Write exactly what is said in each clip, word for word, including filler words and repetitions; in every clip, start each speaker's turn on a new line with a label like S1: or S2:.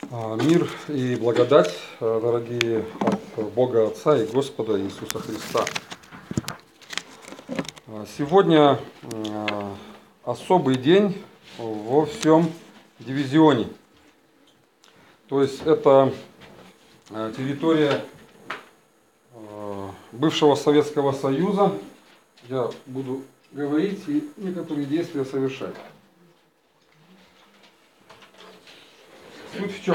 S1: Мир и благодать, дорогие, от Бога Отца и Господа Иисуса Христа. Сегодня особый день во всем дивизионе. То есть это территория бывшего Советского Союза. Я буду говорить и некоторые действия совершать. Суть в чем?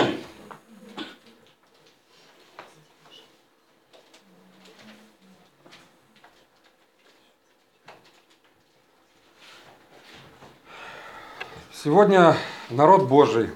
S1: Сегодня народ Божий,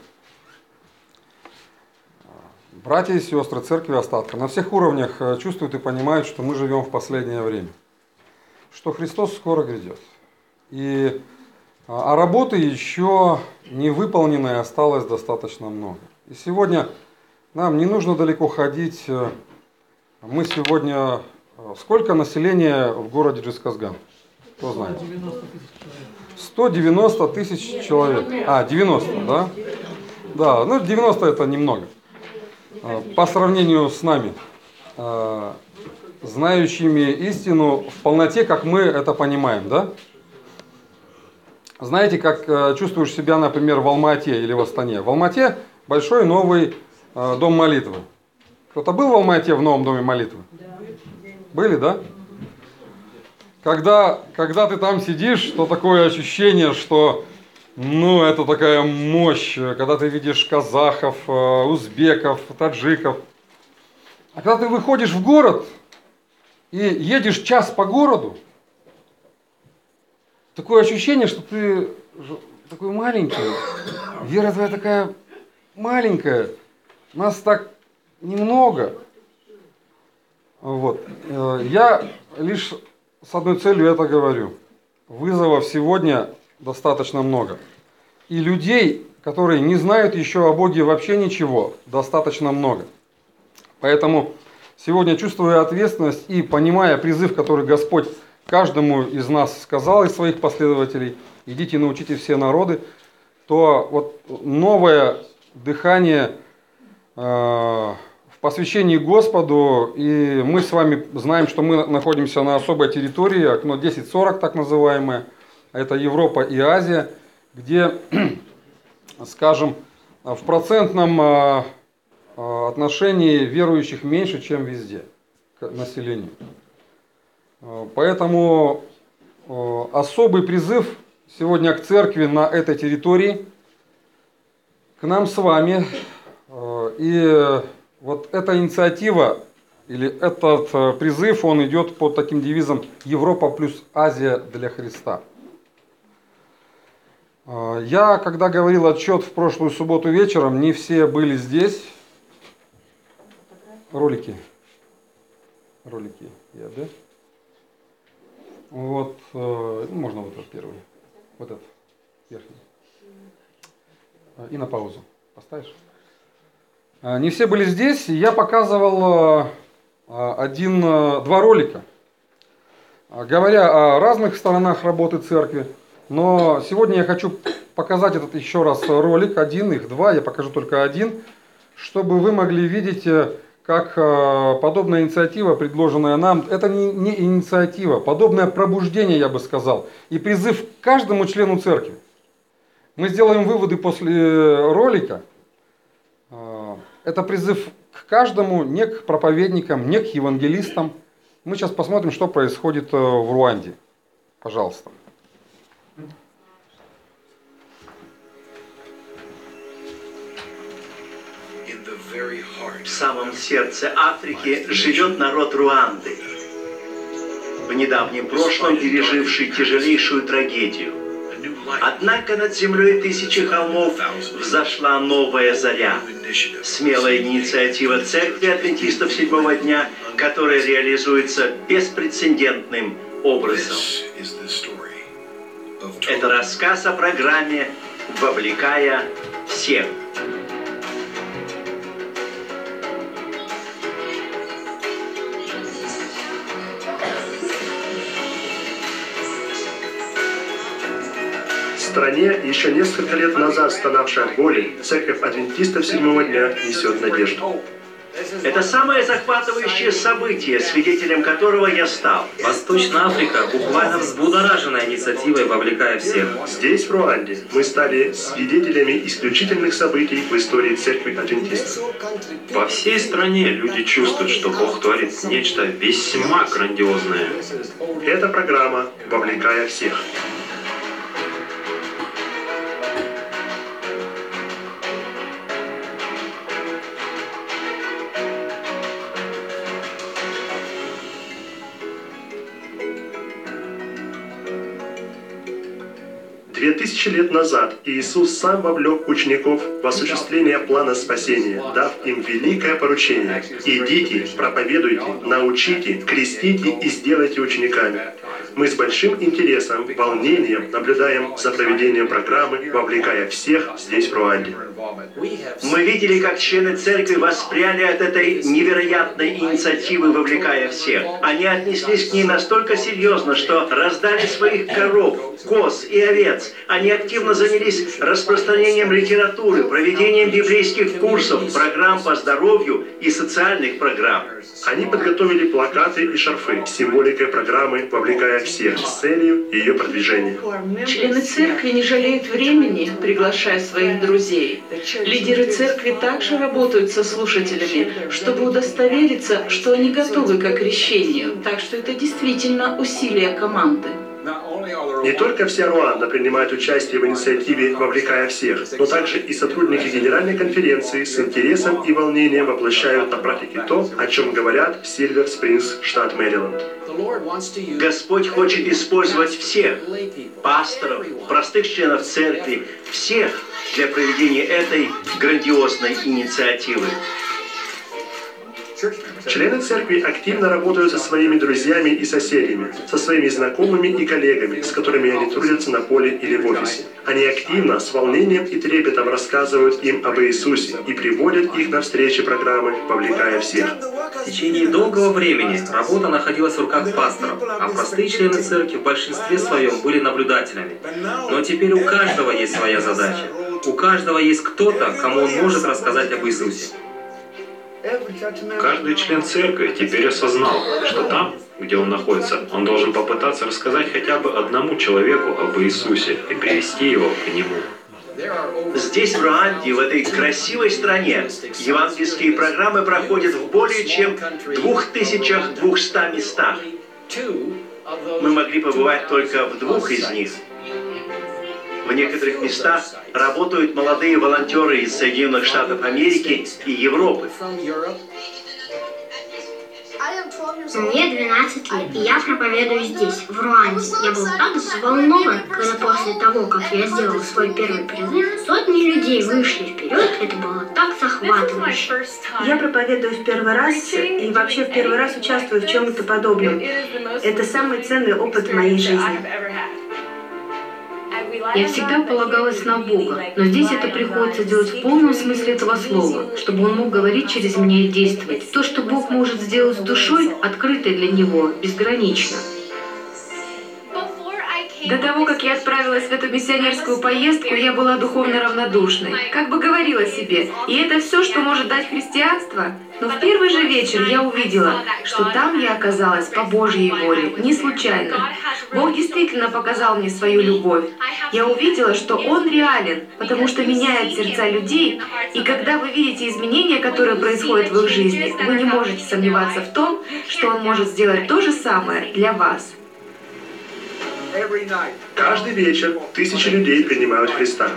S1: братья и сестры Церкви Остатка, на всех уровнях чувствуют и понимают, что мы живем в последнее время, что Христос скоро грядет. И а работы еще не выполненной осталось достаточно много. И сегодня нам не нужно далеко ходить. Мы сегодня... Сколько населения в городе Джисказган? Кто знает? сто девяносто тысяч человек. А, девяносто, да? Да, ну девяносто это немного. По сравнению с нами, знающими истину в полноте, как мы это понимаем, да? Знаете, как э, чувствуешь себя, например, в Алма-Ате или в Астане? В Алма-Ате большой новый э, дом молитвы. Кто-то был в Алма-Ате в новом доме молитвы? Да. Были, да? Когда, когда ты там сидишь, то такое ощущение, что ну, это такая мощь, когда ты видишь казахов, э, узбеков, таджиков. А когда ты выходишь в город и едешь час по городу, такое ощущение, что ты такой маленький, вера твоя такая маленькая, нас так немного. Вот. Я лишь с одной целью это говорю. Вызовов сегодня достаточно много. И людей, которые не знают еще о Боге вообще ничего, достаточно много. Поэтому сегодня, чувствуя ответственность и понимая призыв, который Господь каждому из нас сказал, из своих последователей, идите и научите все народы, то вот новое дыхание э, в посвящении Господу, и мы с вами знаем, что мы находимся на особой территории, окно десять сорок так называемое, это Европа и Азия, где, скажем, в процентном э, отношении верующих меньше, чем везде, к населению. Поэтому особый призыв сегодня к церкви на этой территории, к нам с вами. И вот эта инициатива, или этот призыв, он идет под таким девизом «Европа плюс Азия для Христа». Я, когда говорил отчет в прошлую субботу вечером, не все были здесь. Ролики. Ролики, я, да? Вот, э, можно вот этот первый, вот этот, верхний. И на паузу поставишь. Не все были здесь, я показывал один, два ролика, говоря о разных сторонах работы церкви. Но сегодня я хочу показать этот еще раз ролик, один, их два, я покажу только один, чтобы вы могли видеть, как подобная инициатива, предложенная нам, это не, не инициатива, подобное пробуждение, я бы сказал, и призыв к каждому члену церкви. Мы сделаем выводы после ролика. Это призыв к каждому, не к проповедникам, не к евангелистам. Мы сейчас посмотрим, что происходит в Руанде. Пожалуйста.
S2: В самом сердце Африки живет народ Руанды, в недавнем прошлом переживший тяжелейшую трагедию. Однако над землей тысячи холмов взошла новая заря. Смелая инициатива Церкви Адвентистов седьмого дня, которая реализуется беспрецедентным образом. Это рассказ о программе «Вовлекая всех».
S3: стране, еще несколько лет назад стонавшей от боли, церковь адвентистов седьмого дня несет надежду.
S2: Это самое захватывающее событие, свидетелем которого я стал.
S4: Восточная Африка буквально взбудоражена инициативой «Вовлекая всех».
S3: Здесь, в Руанде, мы стали свидетелями исключительных событий в истории церкви адвентистов.
S5: Во всей стране люди чувствуют, что Бог творит нечто весьма грандиозное.
S3: Это программа «Вовлекая всех». Две тысячи лет назад Иисус сам вовлек учеников в осуществление плана спасения, дав им великое поручение: «Идите, проповедуйте, научите, крестите и сделайте учениками». Мы с большим интересом, волнением наблюдаем за проведением программы, вовлекая всех здесь, в Руанде.
S2: Мы видели, как члены церкви воспряли от этой невероятной инициативы, вовлекая всех. Они отнеслись к ней настолько серьезно, что раздали своих коров, коз и овец. Они активно занялись распространением литературы, проведением библейских курсов, программ по здоровью и социальных программ.
S3: Они подготовили плакаты и шарфы с символикой программы, вовлекая всех, с целью ее продвижения.
S6: Члены церкви не жалеют времени, приглашая своих друзей. Лидеры церкви также работают со слушателями, чтобы удостовериться, что они готовы к крещению. Так что это действительно усилие команды.
S3: Не только вся Руанда принимает участие в инициативе «Вовлекая всех», но также и сотрудники Генеральной конференции с интересом и волнением воплощают на практике то, о чем говорят в Сильвер Спрингс, штат Мэриленд.
S2: Господь хочет использовать всех — пасторов, простых членов церкви, всех для проведения этой грандиозной инициативы.
S3: Члены церкви активно работают со своими друзьями и соседями, со своими знакомыми и коллегами, с которыми они трудятся на поле или в офисе. Они активно, с волнением и трепетом рассказывают им об Иисусе и приводят их на встречи программы, вовлекая всех.
S4: В течение долгого времени работа находилась в руках пасторов, а простые члены церкви в большинстве своем были наблюдателями. Но теперь у каждого есть своя задача. У каждого есть кто-то, кому он может рассказать об Иисусе.
S5: Каждый член церкви теперь осознал, что там, где он находится, он должен попытаться рассказать хотя бы одному человеку об Иисусе и привести его к Нему.
S2: Здесь, в Руанде, в этой красивой стране, евангельские программы проходят в более чем двух тысячах двухстах местах. Мы могли побывать только в двух из них. В некоторых местах работают молодые волонтеры из Соединенных Штатов Америки и Европы.
S7: Мне двенадцать лет, и я проповедую здесь, в Руанде. Я был так взволнован, когда после того, как я сделал свой первый призыв, сотни людей вышли вперед, это было так захватывающе.
S8: Я проповедую в первый раз и вообще в первый раз участвую в чем-то подобном. Это самый ценный опыт в моей жизни.
S9: Я всегда полагалась на Бога, но здесь это приходится делать в полном смысле этого слова, чтобы Он мог говорить через меня и действовать. То, что Бог может сделать с душой, открытой для Него, безгранично. До того, как я отправилась в эту миссионерскую поездку, я была духовно равнодушной. Как бы говорила себе, и это все, что может дать христианство. Но в первый же вечер я увидела, что там я оказалась по Божьей воле, не случайно. Бог действительно показал мне свою любовь. Я увидела, что Он реален, потому что меняет сердца людей, и когда вы видите изменения, которые происходят в их жизни, вы не можете сомневаться в том, что Он может сделать то же самое для вас.
S3: Каждый вечер тысячи людей принимают Христа.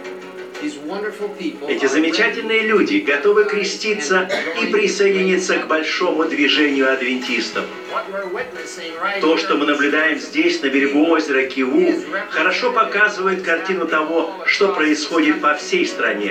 S2: Эти замечательные люди готовы креститься и присоединиться к большому движению адвентистов. То, что мы наблюдаем здесь, на берегу озера Киву, хорошо показывает картину того, что происходит по всей стране.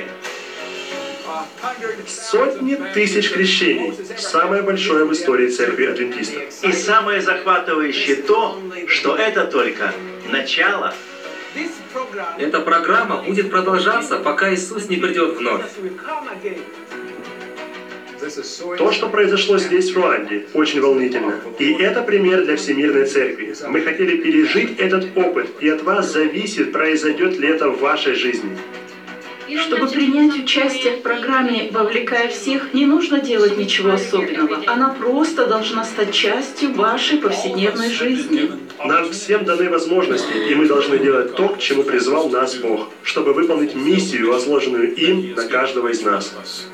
S3: Сотни тысяч крещений. Самое большое в истории церкви адвентистов.
S2: И самое захватывающее то, что это только начало.
S4: Эта программа будет продолжаться, пока Иисус не придет вновь.
S3: То, что произошло здесь, в Руанде, очень волнительно. И это пример для Всемирной Церкви. Мы хотели пережить этот опыт, и от вас зависит, произойдет ли это в вашей жизни.
S6: Чтобы принять участие в программе «Вовлекая всех», не нужно делать ничего особенного. Она просто должна стать частью вашей повседневной жизни.
S3: Нам всем даны возможности, и мы должны делать то, к чему призвал нас Бог, чтобы выполнить миссию, возложенную им на каждого из нас.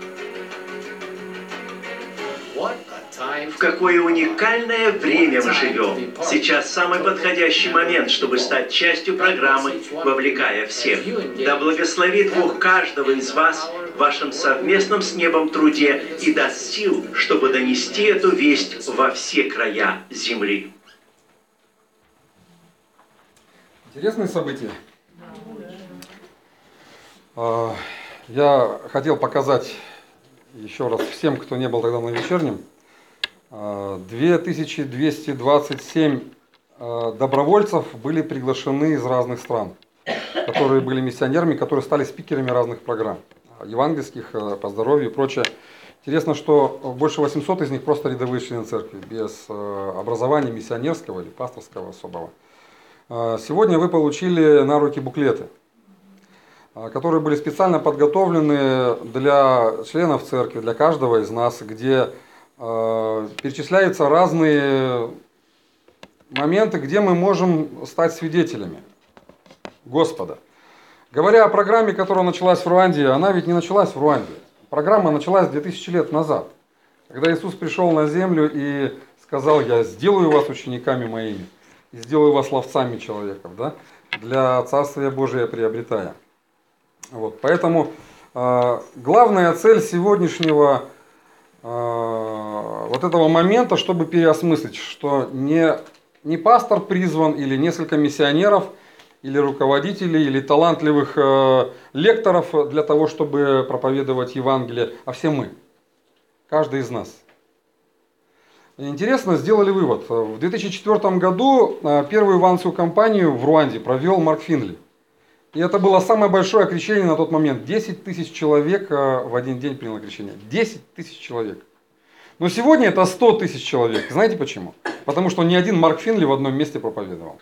S2: В какое уникальное время мы живем. Сейчас самый подходящий момент, чтобы стать частью программы «Вовлекая всех». Да благословит Бог каждого из вас в вашем совместном с небом труде и даст сил, чтобы донести эту весть во все края земли.
S1: Интересные события. Я хотел показать еще раз всем, кто не был тогда на вечернем, две тысячи двести двадцать семь добровольцев были приглашены из разных стран, которые были миссионерами, которые стали спикерами разных программ, евангельских, по здоровью и прочее. Интересно, что больше восьмисот из них просто рядовые члены церкви, без образования миссионерского или пасторского особого. Сегодня вы получили на руки буклеты, которые были специально подготовлены для членов церкви, для каждого из нас, где перечисляются разные моменты, где мы можем стать свидетелями Господа. Говоря о программе, которая началась в Руанде, она ведь не началась в Руанде. Программа началась две тысячи лет назад, когда Иисус пришел на землю и сказал: «Я сделаю вас учениками моими, и сделаю вас ловцами человеков, да, для Царствия Божия приобретая». Вот, поэтому э, главная цель сегодняшнего вот этого момента, чтобы переосмыслить, что не, не пастор призван, или несколько миссионеров, или руководителей, или талантливых э, лекторов для того, чтобы проповедовать Евангелие, а все мы, каждый из нас. Интересно, сделали вывод. В две тысячи четвёртом году первую ивангельскую кампанию в Руанде провел Марк Финли. И это было самое большое крещение на тот момент. десять тысяч человек в один день приняло крещение. десять тысяч человек. Но сегодня это сто тысяч человек. Знаете почему? Потому что ни один Марк Финли в одном месте проповедовал.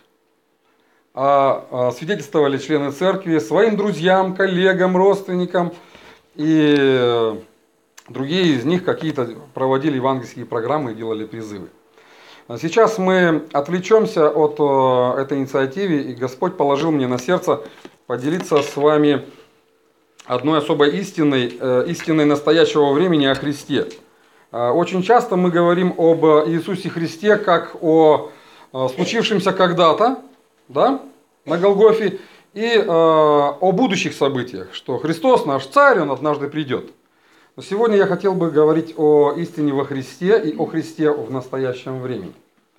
S1: А свидетельствовали члены церкви своим друзьям, коллегам, родственникам. И другие из них какие-то проводили евангельские программы и делали призывы. Сейчас мы отвлечемся от этой инициативы, и Господь положил мне на сердце поделиться с вами одной особой истиной, истиной настоящего времени о Христе. Очень часто мы говорим об Иисусе Христе как о случившемся когда-то, да, на Голгофе, и о будущих событиях, что Христос наш Царь, Он однажды придет. Но сегодня я хотел бы говорить о истине во Христе и о Христе в настоящем времени.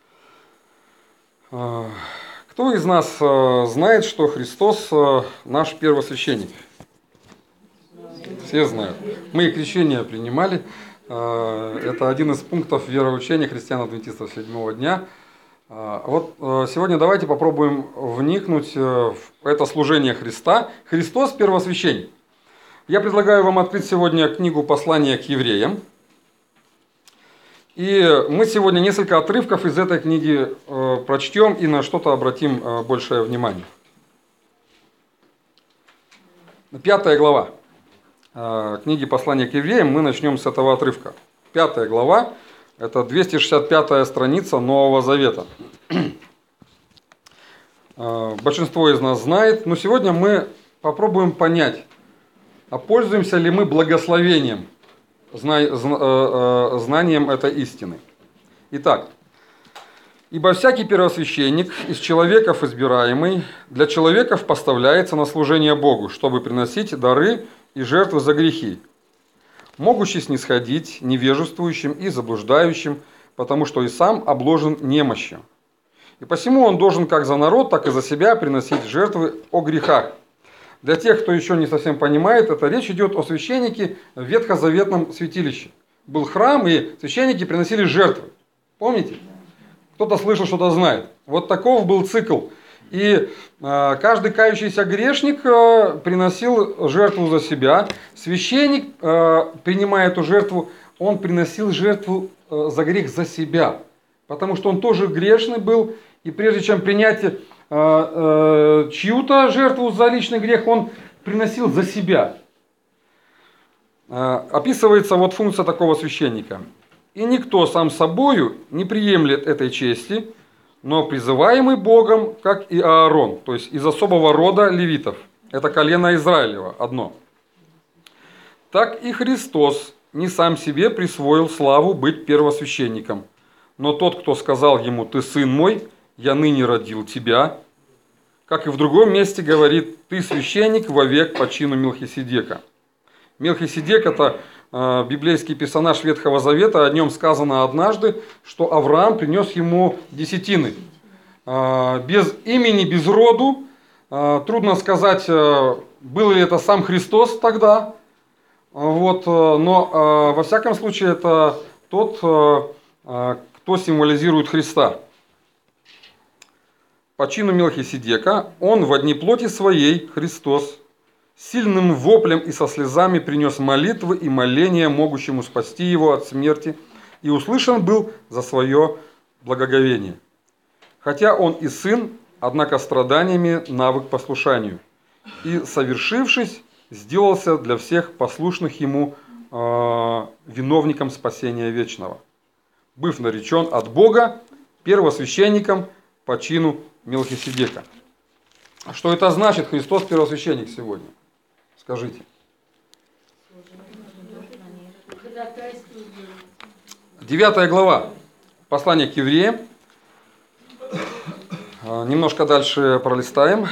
S1: Кто из нас знает, что Христос наш первосвященник? Все знают. Мы и крещение принимали. Это один из пунктов вероучения христиан-адвентистов седьмого дня. Вот сегодня давайте попробуем вникнуть в это служение Христа. Христос первосвященник. Я предлагаю вам открыть сегодня книгу «Послание к евреям». И мы сегодня несколько отрывков из этой книги э, прочтем и на что-то обратим э, большее внимание. Пятая глава э, книги «Послание к евреям». Мы начнем с этого отрывка. Пятая глава – это двести шестьдесят пятая страница Нового Завета. э, большинство из нас знает, но сегодня мы попробуем понять, а пользуемся ли мы благословением, знанием этой истины. Итак, «Ибо всякий первосвященник из человеков избираемый для человеков поставляется на служение Богу, чтобы приносить дары и жертвы за грехи, могущий снисходить невежествующим и заблуждающим, потому что и сам обложен немощью. И посему он должен как за народ, так и за себя приносить жертвы о грехах». Для тех, кто еще не совсем понимает, это речь идет о священнике в ветхозаветном святилище. Был храм, и священники приносили жертвы. Помните? Кто-то слышал, что-то знает. Вот таков был цикл. И э, каждый кающийся грешник э, приносил жертву за себя. Священник, э, принимая эту жертву, он приносил жертву за грех за себя, потому что он тоже грешный был, и прежде чем принять э, э, чью-то жертву за личный грех, он приносил за себя. Э, описывается вот функция такого священника. «И никто сам собою не приемлет этой чести, но призываемый Богом, как и Аарон», то есть из особого рода левитов. Это колено Израилева одно. «Так и Христос не сам себе присвоил славу быть первосвященником, но тот, кто сказал ему: «Ты сын мой, я ныне родил тебя», как и в другом месте говорит: «Ты священник вовек по чину Мелхиседека». Мелхиседек – это э, библейский персонаж Ветхого Завета. О нем сказано однажды, что Авраам принес ему десятины. Э, без имени, без роду. Э, трудно сказать, э, был ли это сам Христос тогда. Вот, э, но э, во всяком случае это тот, э, э, кто символизирует Христа. По чину Мелхиседека он во дни плоти своей, Христос, сильным воплем и со слезами принес молитвы и моления, могущему спасти его от смерти, и услышан был за свое благоговение. Хотя он и сын, однако страданиями навык послушанию, и, совершившись, сделался для всех послушных ему э, виновником спасения вечного, быв наречен от Бога первосвященником по чину Мелхиседека. Что это значит, Христос первосвященник сегодня? Скажите. Девятая глава послания к евреям. Немножко дальше пролистаем.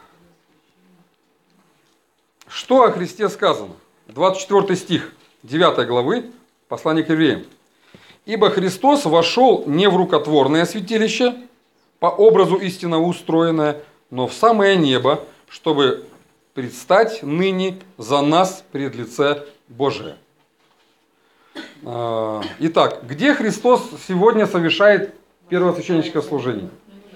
S1: Что о Христе сказано? двадцать четвёртый стих девятой главы послания к евреям. «Ибо Христос вошел не в рукотворное святилище, по образу истинно устроенное, но в самое небо, чтобы предстать ныне за нас пред лице Божие». Итак, где Христос сегодня совершает первосвященническое служение?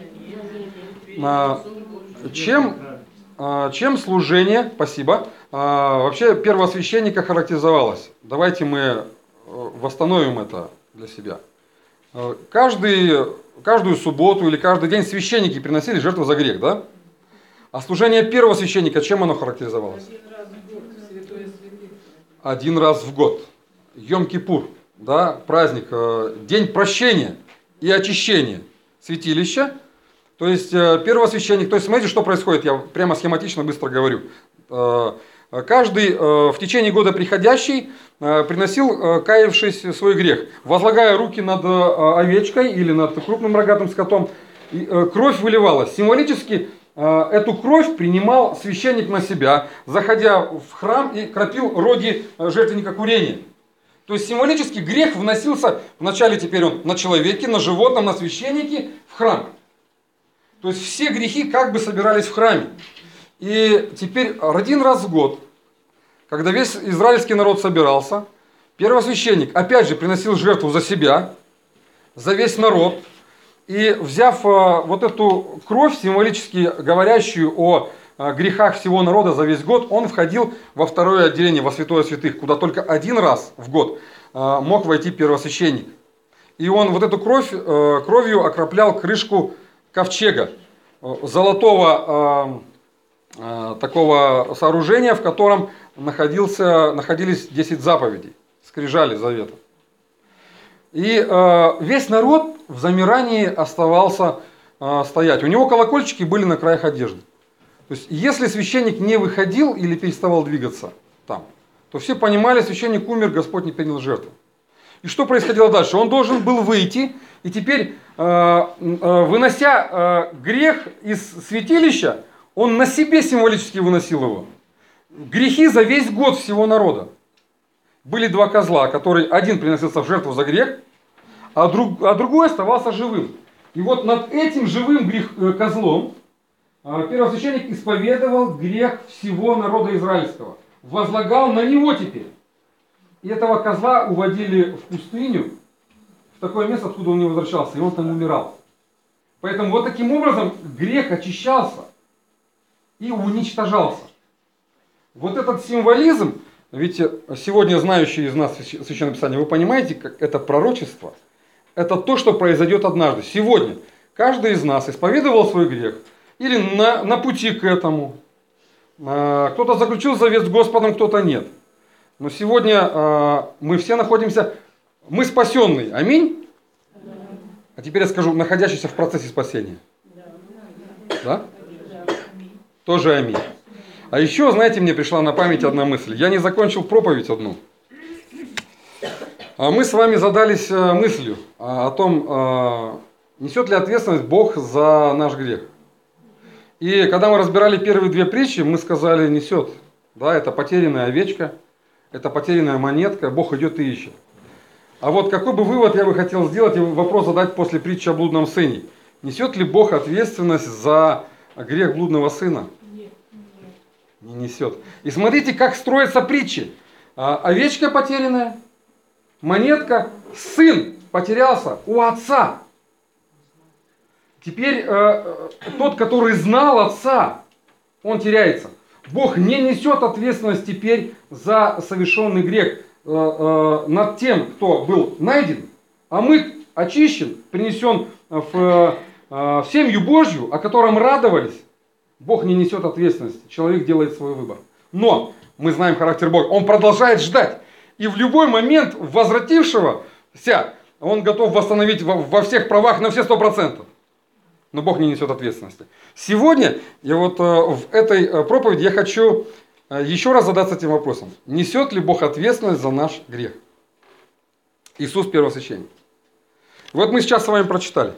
S1: Чем, чем служение, спасибо, вообще первосвященника характеризовалось? Давайте мы восстановим это для себя. Каждый, каждую субботу или каждый день священники приносили жертву за грех, да? А служение первого священника, чем оно характеризовалось? Один раз в год. Йом-Кипур, да, праздник, день прощения и очищения святилища. То есть первосвященник, то есть смотрите, что происходит, я прямо схематично быстро говорю. Каждый в течение года приходящий приносил, каявшись, свой грех, возлагая руки над овечкой или над крупным рогатым скотом, кровь выливалась. Символически эту кровь принимал священник на себя, заходя в храм и кропил роги жертвенника курения. То есть символически грех вносился, вначале теперь он на человеке, на животном, на священнике, в храм. То есть все грехи как бы собирались в храме. И теперь один раз в год, когда весь израильский народ собирался, первосвященник опять же приносил жертву за себя, за весь народ. И взяв вот эту кровь, символически говорящую о грехах всего народа за весь год, он входил во второе отделение, во святое святых, куда только один раз в год мог войти первосвященник. И он вот эту кровь, кровью окроплял крышку ковчега, золотого такого сооружения, в котором находился, находились десять заповедей, скрижали завета. И э, весь народ в замирании оставался э, стоять. У него колокольчики были на краях одежды. То есть, если священник не выходил или переставал двигаться там, то все понимали, священник умер, Господь не принял жертву. И что происходило дальше? Он должен был выйти, и теперь, э, э, вынося э, грех из святилища, он на себе символически выносил его. Грехи за весь год всего народа. Были два козла, который один приносился в жертву за грех, а, друг, а другой оставался живым. И вот над этим живым грех, э, козлом э, первосвященник исповедовал грех всего народа израильского. Возлагал на него теперь. И этого козла уводили в пустыню, в такое место, откуда он не возвращался, и он там умирал. Поэтому вот таким образом грех очищался и уничтожался. Вот этот символизм Ведь сегодня знающие из нас Священное Писание, вы понимаете, как это пророчество? Это то, что произойдет однажды. Сегодня каждый из нас исповедовал свой грех или на, на пути к этому. Кто-то заключил завет с Господом, кто-то нет. Но сегодня мы все находимся, мы спасенные. Аминь? А теперь я скажу, находящиеся в процессе спасения. Да? Тоже аминь. А еще, знаете, мне пришла на память одна мысль. Я не закончил проповедь одну. Мы с вами задались мыслью о том, несет ли ответственность Бог за наш грех. И когда мы разбирали первые две притчи, мы сказали, несет. Да, это потерянная овечка, это потерянная монетка, Бог идет и ищет. А вот какой бы вывод я бы хотел сделать и вопрос задать после притчи о блудном сыне. Несет ли Бог ответственность за грех блудного сына? Не несет. И смотрите, как строятся притчи. Овечка потерянная, монетка, сын потерялся у отца. Теперь э, тот, который знал отца, он теряется. Бог не несет ответственность теперь за совершенный грех э, э, над тем, кто был найден, а мы очищен, принесен в, э, в семью Божью, о котором радовались. Бог не несет ответственности, человек делает свой выбор. Но мы знаем характер Бога, он продолжает ждать. И в любой момент возвратившегося он готов восстановить во, во всех правах на все сто процентов. Но Бог не несет ответственности. Сегодня, я вот э, в этой э, проповеди я хочу э, еще раз задаться этим вопросом. Несет ли Бог ответственность за наш грех? Иисус первосвященник. Вот мы сейчас с вами прочитали.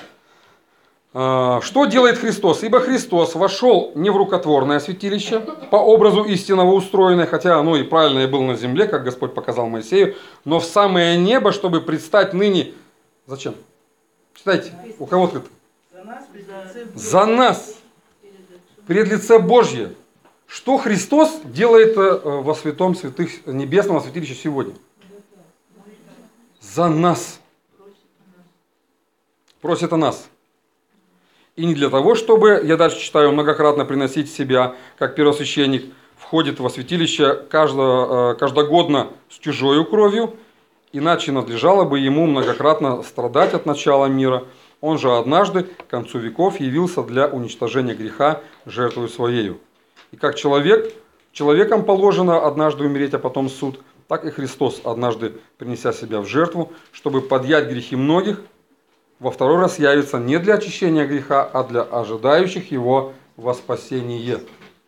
S1: Э, что делает Христос? Ибо Христос вошел не в рукотворное святилище, по образу истинного устроенное, хотя оно и правильное было на земле, как Господь показал Моисею, но в самое небо, чтобы предстать ныне... Зачем? Читайте, у кого-то это. За нас, пред лице Божье. Что Христос делает во святом святых небесного святилища сегодня? За нас. Просит о нас. И не для того, чтобы, я дальше читаю, многократно приносить себя, как первосвященник, входит во святилище каждого, каждогодно с чужою кровью, иначе надлежало бы ему многократно страдать от начала мира. Он же однажды, к концу веков, явился для уничтожения греха жертвою своею. И как человек, человеком положено однажды умереть, а потом суд, так и Христос, однажды принеся себя в жертву, чтобы подъять грехи многих, во второй раз явится не для очищения греха, а для ожидающих его во спасение.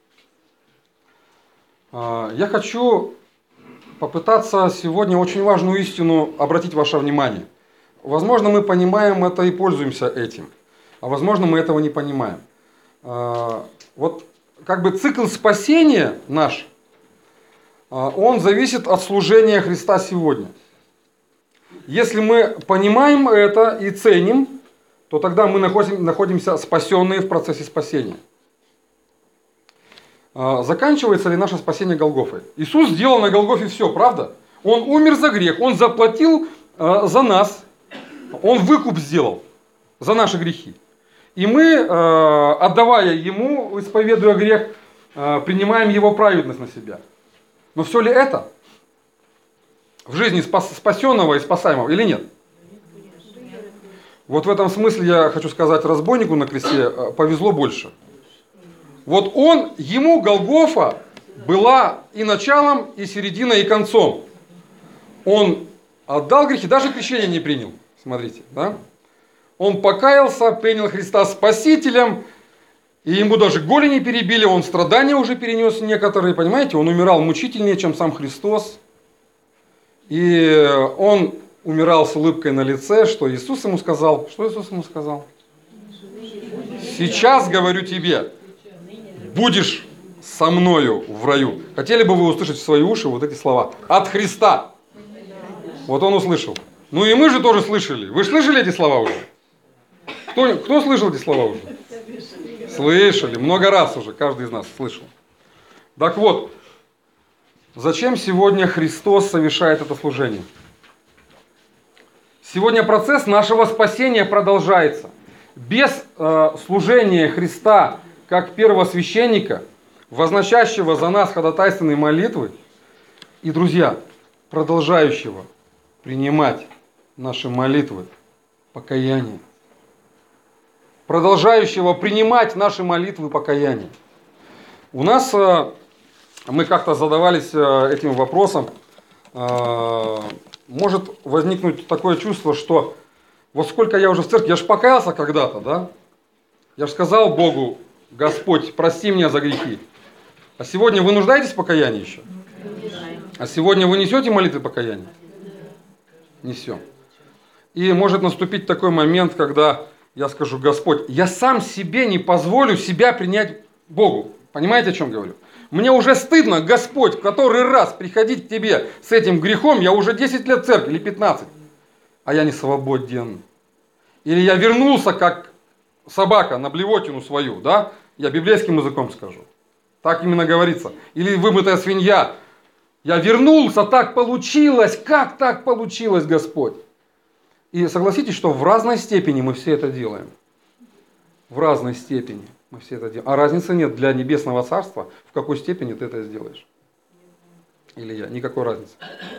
S1: Я хочу попытаться сегодня очень важную истину обратить ваше внимание. Возможно, мы понимаем это и пользуемся этим, а возможно, мы этого не понимаем. Вот как бы цикл спасения наш, он зависит от служения Христа сегодня. Если мы понимаем это и ценим, то тогда мы находимся спасенные в процессе спасения. Заканчивается ли наше спасение Голгофой? Иисус сделал на Голгофе все, правда? Он умер за грех, Он заплатил за нас. Он выкуп сделал за наши грехи. И мы, отдавая Ему, исповедуя грех, принимаем Его праведность на себя. Но все ли это в жизни спасенного и спасаемого или нет? Вот в этом смысле я хочу сказать, разбойнику на кресте повезло больше. Вот он, ему Голгофа была и началом, и серединой, и концом. Он отдал грехи, даже крещение не принял. Смотрите, да? Он покаялся, принял Христа Спасителем, и ему даже голени перебили, он страдания уже перенес некоторые, понимаете? Он умирал мучительнее, чем сам Христос. И он умирал с улыбкой на лице, что Иисус ему сказал. Что Иисус ему сказал? Сейчас говорю тебе, будешь со мною в раю. Хотели бы вы услышать в свои уши вот эти слова? От Христа. Вот он услышал. Ну и мы же тоже слышали. Вы же слышали эти слова уже? Кто, кто слышал эти слова уже? Слышали. Много раз уже. Каждый из нас слышал. Так вот. Зачем сегодня Христос совершает это служение? Сегодня процесс нашего спасения продолжается. Без э, служения Христа как первосвященника, возносящего за нас ходатайственные молитвы, И, друзья, продолжающего принимать наши молитвы покаяния. Продолжающего принимать наши молитвы покаяния. У нас, мы как-то задавались этим вопросом, может возникнуть такое чувство, что вот сколько я уже в церкви, я же покаялся когда-то, да? Я же сказал Богу: Господь, прости меня за грехи. А сегодня вы нуждаетесь в покаянии еще? А сегодня вы несете молитвы покаяния? Несем. И может наступить такой момент, когда я скажу: Господь, я сам себе не позволю себя принять Богу. Понимаете, о чем говорю? Мне уже стыдно, Господь, в который раз приходить к Тебе с этим грехом. Я уже десять лет в церкви или пятнадцать, а я не свободен. Или я вернулся, как собака, на блевотину свою, да? Я библейским языком скажу. Так именно говорится. Или вымытая свинья. Я вернулся, так получилось. Как так получилось, Господь? И согласитесь, что в разной степени мы все это делаем. В разной степени мы все это делаем. А разницы нет для Небесного Царства, в какой степени ты это сделаешь. Или я. Никакой разницы.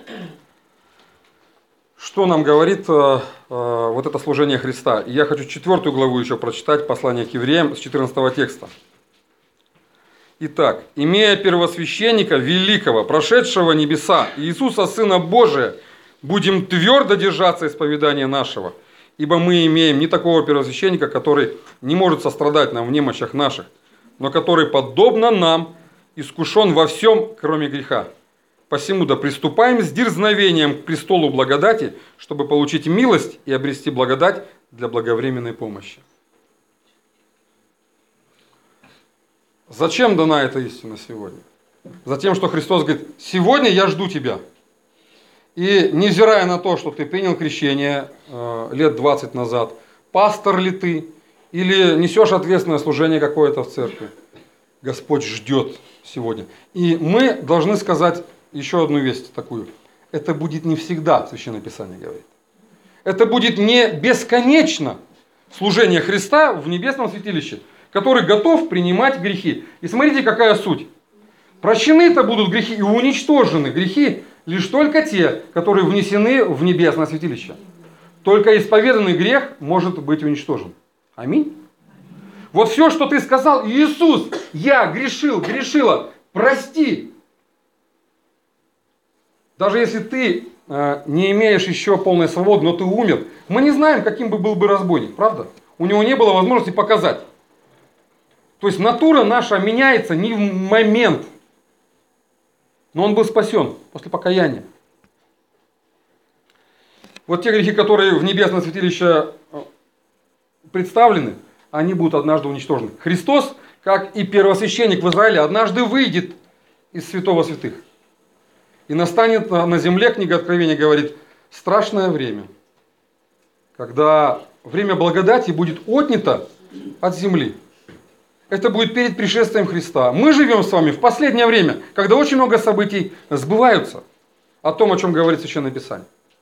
S1: Что нам говорит э, э, вот это служение Христа? И я хочу четвертую главу еще прочитать, послание к евреям с четырнадцатого текста. Итак, имея первосвященника великого, прошедшего небеса, Иисуса, Сына Божия, будем твердо держаться исповедания нашего, ибо мы имеем не такого первосвященника, который не может сострадать нам в немощах наших, но который, подобно нам, искушен во всем, кроме греха. Посему да приступаем с дерзновением к престолу благодати, чтобы получить милость и обрести благодать для благовременной помощи. Зачем дана эта истина сегодня? Затем, что Христос говорит: сегодня я жду тебя. И невзирая на то, что ты принял крещение э, лет двадцать назад, пастор ли ты, или несешь ответственное служение какое-то в церкви, Господь ждет сегодня. И мы должны сказать еще одну весть такую. Это будет не всегда, Священное Писание говорит. Это будет не бесконечно служение Христа в небесном святилище, который готов принимать грехи. И смотрите, какая суть. Прощены-то будут грехи и уничтожены грехи лишь только те, которые внесены в небесное святилище. Только исповеданный грех может быть уничтожен. Аминь. Вот все, что ты сказал: Иисус, я грешил, грешила, прости. Даже если ты э, не имеешь еще полной свободы, но ты умер, мы не знаем, каким бы был бы разбойник, правда? У него не было возможности показать. То есть натура наша меняется не в момент. Но он был спасен после покаяния. Вот те грехи, которые в небесное святилище представлены, они будут однажды уничтожены. Христос, как и первосвященник в Израиле, однажды выйдет из святого святых. И настанет на земле, книга Откровения говорит, страшное время, когда время благодати будет отнято от земли. Это будет перед пришествием Христа. Мы живем с вами в последнее время, когда очень много событий сбываются о том, о чем говорит Священное Писание.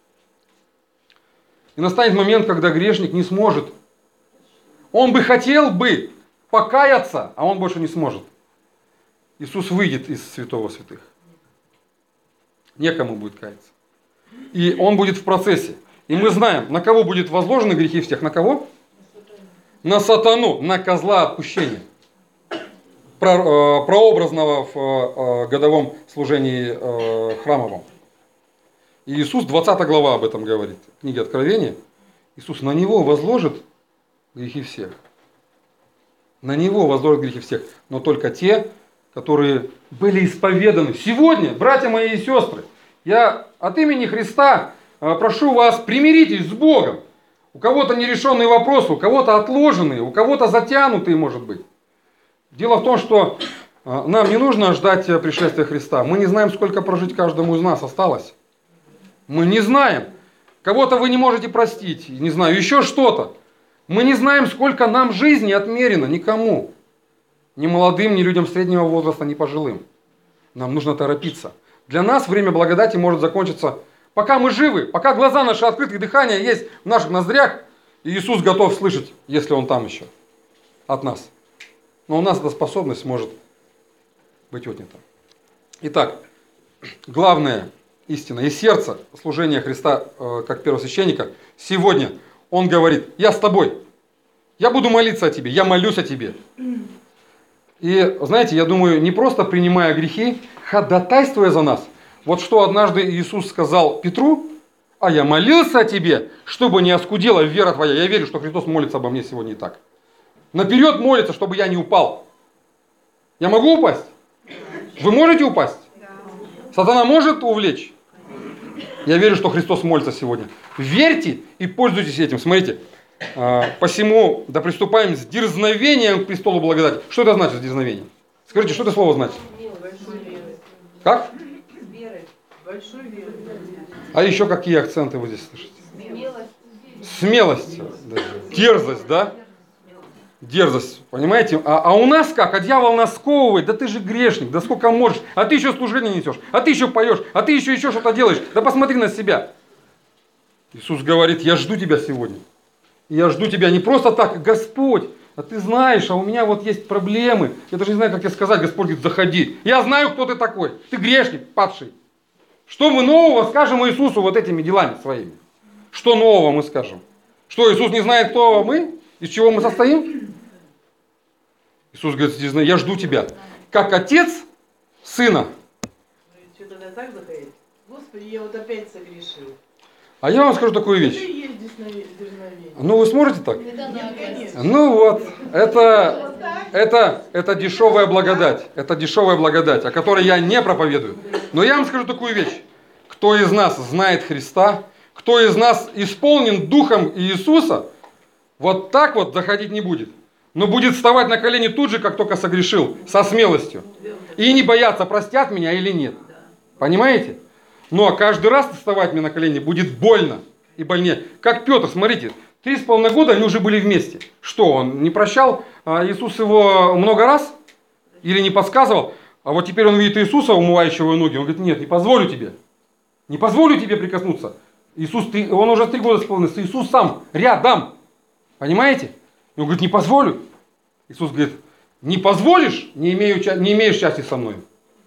S1: И настанет момент, когда грешник не сможет. Он бы хотел бы покаяться, а он больше не сможет. Иисус выйдет из святого святых. Некому будет каяться. И он будет в процессе. И мы знаем, на кого будут возложены грехи всех. На кого? На сатану, на козла отпущения. Про, э, прообразного в э, годовом служении э, храмовом. И Иисус, двадцатая глава об этом говорит, в книге Откровения. Иисус на него возложит грехи всех. На него возложит грехи всех. Но только те, которые были исповеданы. Сегодня, братья мои и сестры, я от имени Христа э, прошу вас, примиритесь с Богом. У кого-то нерешенные вопросы, у кого-то отложенные, у кого-то затянутые, может быть. Дело в том, что э, нам не нужно ждать пришествия Христа. Мы не знаем, сколько прожить каждому из нас осталось. Мы не знаем. Кого-то вы не можете простить, не знаю, еще что-то. Мы не знаем, сколько нам жизни отмерено, никому. Ни молодым, ни людям среднего возраста, ни пожилым. Нам нужно торопиться. Для нас время благодати может закончиться, пока мы живы, пока глаза наши открыты, дыхание есть в наших ноздрях, и Иисус готов слышать, если Он там еще, от нас. Но у нас эта способность может быть отнята. Итак, главная истина и сердце служения Христа э, как первосвященника, сегодня Он говорит, я с тобой, я буду молиться о тебе, я молюсь о тебе. И знаете, я думаю, не просто принимая грехи, ходатайствуя за нас. Вот что однажды Иисус сказал Петру, а я молился о тебе, чтобы не оскудела вера твоя. Я верю, что Христос молится обо мне сегодня и так. Наперед молится, чтобы я не упал. Я могу упасть? Вы можете упасть? Сатана может увлечь? Я верю, что Христос молится сегодня. Верьте и пользуйтесь этим. Смотрите, посему да приступаем с дерзновением к престолу благодати. Что это значит, дерзновение? Скажите, что это слово значит? Как? А еще какие акценты вы здесь слышите? Смелость. Дерзость, да? Дерзость, понимаете? А, а у нас как? А дьявол нас сковывает. Да ты же грешник, да сколько можешь. А ты еще служение несешь, а ты еще поешь, а ты еще еще что-то делаешь. Да посмотри на себя. Иисус говорит, я жду тебя сегодня. Я жду тебя не просто так, Господь, а ты знаешь, а у меня вот есть проблемы. Я даже не знаю, как тебе сказать. Господь говорит, заходи. Я знаю, кто ты такой. Ты грешник, падший. Что мы нового скажем Иисусу вот этими делами своими? Что нового мы скажем? Что, Иисус не знает, кто мы? Из чего мы состоим? Иисус говорит, я жду тебя. Как отец сына.
S10: Что тогда так заходить? Господи, я вот опять согрешил.
S1: А я вам скажу такую вещь. Ну вы сможете так? Ну вот, это, это, это дешевая благодать. Это дешевая благодать, о которой я не проповедую. Но я вам скажу такую вещь. Кто из нас знает Христа, кто из нас исполнен Духом Иисуса, вот так вот заходить не будет. Но будет вставать на колени тут же, как только согрешил, со смелостью. И не бояться, простят меня или нет. Понимаете? Но каждый раз вставать мне на колени будет больно и больнее. Как Петр, смотрите, три с половиной года они уже были вместе. Что, он не прощал Иисус его много раз? Или не подсказывал? А вот теперь он видит Иисуса, умывающего ноги. Он говорит, нет, не позволю тебе. Не позволю тебе прикоснуться. Иисус, ты, он уже три года исполнился. Иисус сам рядом. Понимаете? И он говорит, не позволю. Иисус говорит, не позволишь, не, имею, не имеешь счастья со мной.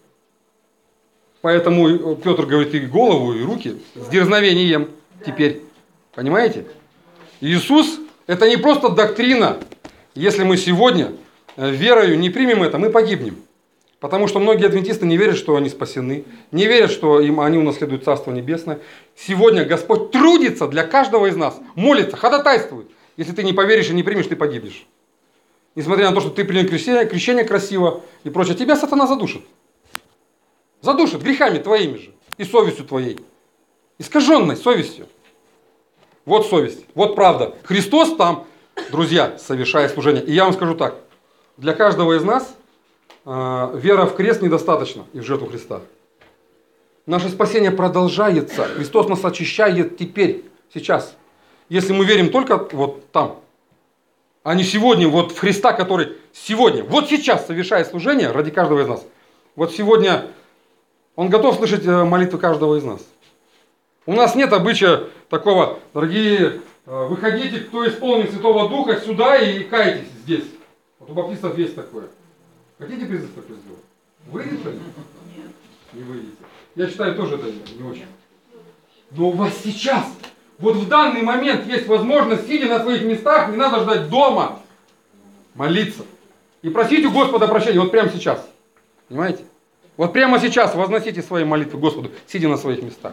S1: Поэтому Петр говорит, и голову, и руки с дерзновением теперь. Понимаете? Иисус, это не просто доктрина. Если мы сегодня верою не примем это, мы погибнем. Потому что многие адвентисты не верят, что они спасены. Не верят, что им, они унаследуют Царство Небесное. Сегодня Господь трудится для каждого из нас. Молится, ходатайствует. Если ты не поверишь и не примешь, ты погибнешь. Несмотря на то, что ты принял крещение, крещение красиво и прочее, тебя сатана задушит. Задушит грехами твоими же и совестью твоей. Искаженной совестью. Вот совесть, вот правда. Христос там, друзья, совершая служение. И я вам скажу так. Для каждого из нас э, вера в крест недостаточно и в жертву Христа. Наше спасение продолжается. Христос нас очищает теперь, сейчас. Если мы верим только вот там, а не сегодня, вот в Христа, который сегодня, вот сейчас совершает служение ради каждого из нас. Вот сегодня Он готов слышать молитвы каждого из нас. У нас нет обычая такого, дорогие, выходите, кто исполнен Святого Духа, сюда и кайтесь здесь. Вот у баптистов есть такое. Хотите призыв такой сделать? Выйдете? Нет. Не выйдете. Я считаю, тоже это не очень. Но у вас сейчас, вот в данный момент есть возможность, сидя на своих местах, не надо ждать дома, молиться. И просить у Господа прощения, вот прямо сейчас. Понимаете? Вот прямо сейчас возносите свои молитвы Господу, сидя на своих местах.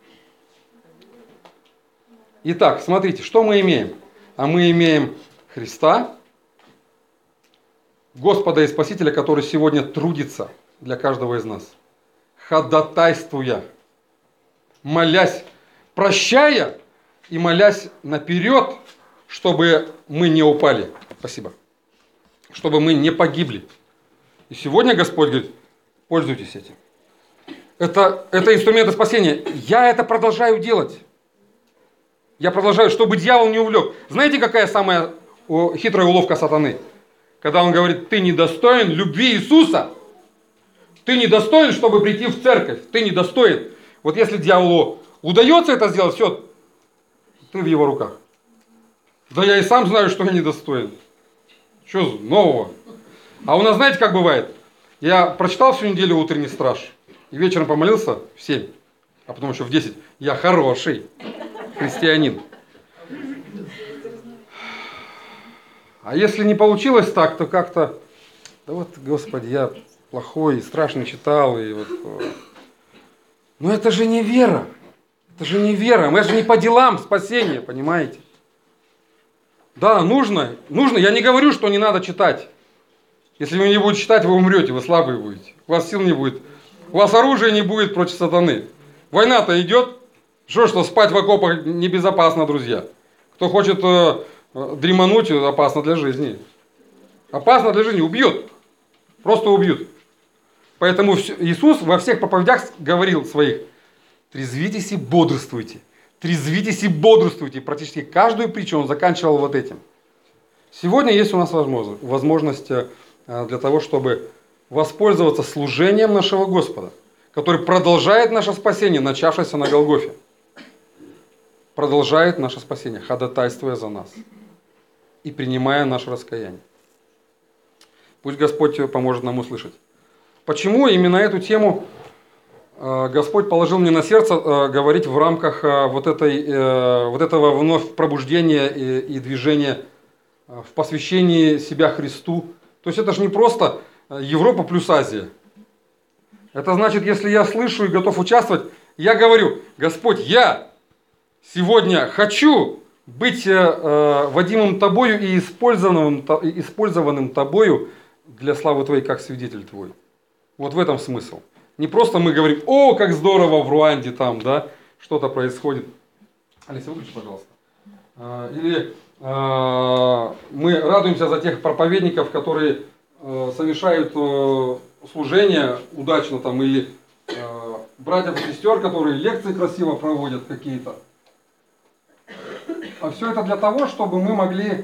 S1: Итак, смотрите, что мы имеем? А мы имеем Христа, Господа и Спасителя, который сегодня трудится для каждого из нас, ходатайствуя, молясь, прощая и молясь наперед, чтобы мы не упали. Спасибо. Чтобы мы не погибли. И сегодня Господь говорит, пользуйтесь этим. Это, это инструменты спасения. Я это продолжаю делать. Я продолжаю, чтобы дьявол не увлек. Знаете, какая самая хитрая уловка сатаны? Когда он говорит, ты недостоин любви Иисуса. Ты недостоин, чтобы прийти в церковь. Ты недостоин. Вот если дьяволу удается это сделать, все, ты в его руках. Да я и сам знаю, что я недостоин. Что нового? А у нас, знаете, как бывает? Я прочитал всю неделю «Утренний страж». и вечером помолился в семь, а потом еще в десять, я хороший христианин. А если не получилось так, то как-то, да вот, Господи, я плохой, и страшно читал, и вот... Но это же не вера. Это же не вера. Это же не по делам спасения, понимаете? Да, нужно, нужно. Я не говорю, что не надо читать. Если вы не будете читать, вы умрете, вы слабые будете. У вас сил не будет. У вас оружия не будет против сатаны. Война-то идет. Что, что спать в окопах небезопасно, друзья. Кто хочет э, дремануть, опасно для жизни. Опасно для жизни, убьют. Просто убьют. Поэтому Иисус во всех проповедях говорил своих: трезвитесь и бодрствуйте. Трезвитесь и бодрствуйте. Практически каждую притчу он заканчивал вот этим. Сегодня есть у нас возможность для того, чтобы воспользоваться служением нашего Господа, который продолжает наше спасение, начавшееся на Голгофе. Продолжает наше спасение, ходатайствуя за нас и принимая наше раскаяние. Пусть Господь поможет нам услышать. Почему именно эту тему Господь положил мне на сердце говорить в рамках вот, этой, вот этого вновь пробуждения и, и движения в посвящении себя Христу? То есть это же не просто Европа плюс Азия. Это значит, если я слышу и готов участвовать, я говорю: Господь, я сегодня хочу быть водимым Тобою и использованным, использованным Тобою для славы Твоей, как свидетель Твой. Вот в этом смысл. Не просто мы говорим: о, как здорово в Руанде там, да, что-то происходит. Алиса, выключи, пожалуйста. Или мы радуемся за тех проповедников, которые совершают служение удачно там, или братьев и сестер, которые лекции красиво проводят какие-то. А все это для того, чтобы мы могли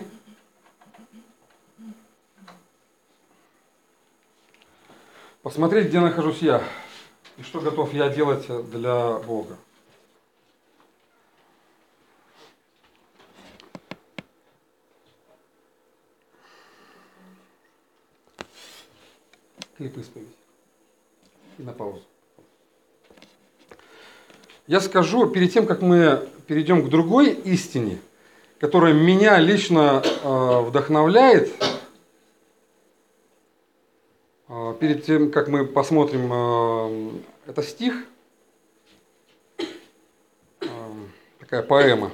S1: посмотреть, где нахожусь я и что готов я делать для Бога. Клип исповедь. И на паузу. Я скажу, перед тем, как мы перейдем к другой истине, которая меня лично э, вдохновляет, э, перед тем, как мы посмотрим э, это стих, э, такая поэма.